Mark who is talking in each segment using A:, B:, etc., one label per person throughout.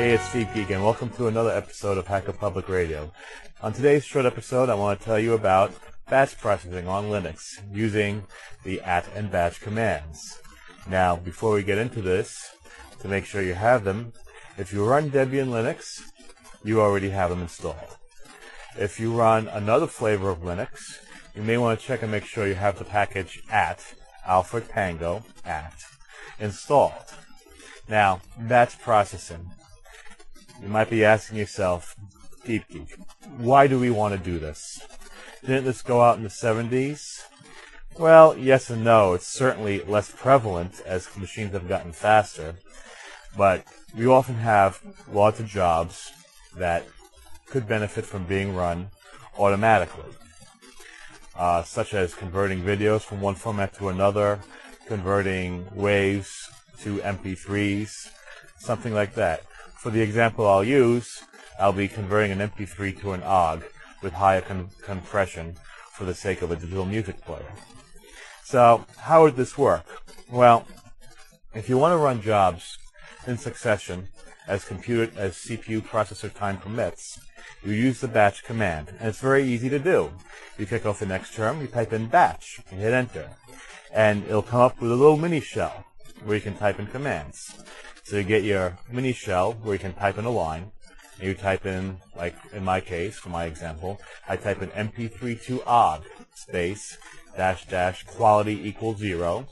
A: Hey, it's Steve Geek, and welcome to another episode of Hacker Public Radio. On today's short episode, I want to tell you about batch processing on Linux using the @ and batch commands. Now, before we get into this, to make sure you have them, if you run Debian Linux, you already have them installed. If you run another flavor of Linux, you may want to check and make sure you have the package Alpha Tango installed. Now, batch processing. You might be asking yourself, Deep Geek, why do we want to do this? Didn't this go out in the 70s? Well, yes and no. It's certainly less prevalent as machines have gotten faster, but we often have lots of jobs that could benefit from being run automatically, such as converting videos from one format to another, converting waves to MP3s, something like that. For the example I'll use, I'll be converting an MP3 to an OGG with higher compression for the sake of a digital music player. So, how would this work? Well, if you want to run jobs in succession as CPU processor time permits, you use the batch command, and it's very easy to do. You kick off the next term, you type in batch, and hit enter, and it'll come up with a little mini shell where you can type in commands. So you get your mini shell where you can type in a line, and you type in, like in my case, for my example, I type in MP3 to OGG space -- quality equals 0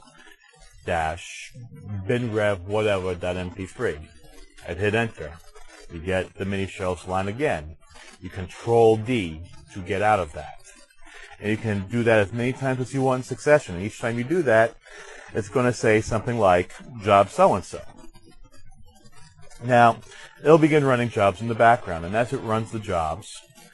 A: -- binrev whatever .mp3. I'd hit enter. You get the mini shells line again. You Control D to get out of that. And you can do that as many times as you want in succession. And each time you do that, it's going to say something like job so-and-so. Now, it'll begin running jobs in the background, and as it runs the jobs,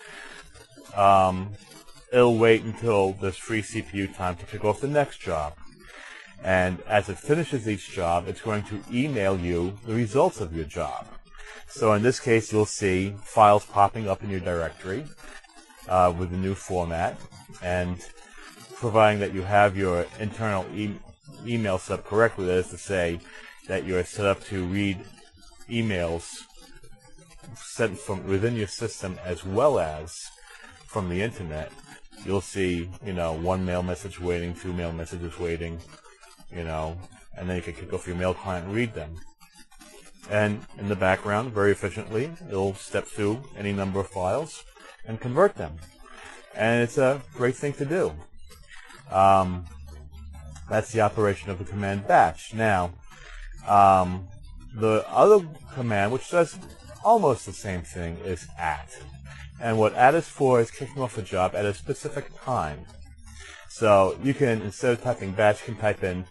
A: it'll wait until there's free CPU time to kick off the next job. And as it finishes each job, it's going to email you the results of your job. So in this case, you'll see files popping up in your directory with the new format, and providing that you have your internal email set up correctly, that is to say that you're set up to read emails sent from within your system as well as from the internet, you'll see, one mail message waiting, 2 mail messages waiting, and then you can kick off your mail client and read them. And in the background, very efficiently, it'll step through any number of files and convert them. And it's a great thing to do. That's the operation of the command batch. Now, the other command, which does almost the same thing, is @. And what @ is for is kicking off a job at a specific time. So you can, instead of typing batch, you can type in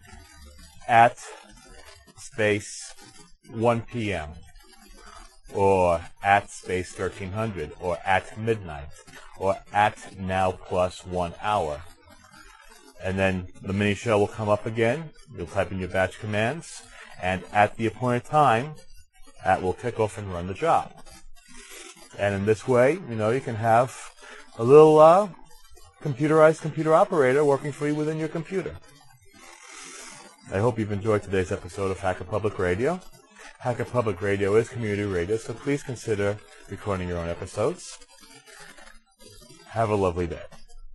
A: @ 1 p.m. or @ 1300 or @ or @now plus 1 hour. And then the mini shell will come up again. You'll type in your batch commands, and at the appointed time, @ will kick off and run the job. And in this way, you can have a little computerized computer operator working for you within your computer. I hope you've enjoyed today's episode of Hacker Public Radio. Hacker Public Radio is community radio, so please consider recording your own episodes. Have a lovely day.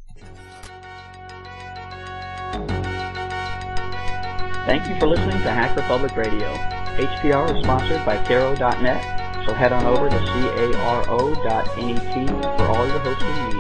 B: Thank you for listening to Hacker Public Radio. HPR is sponsored by Caro.net, so head on over to caro.net for all your hosting needs.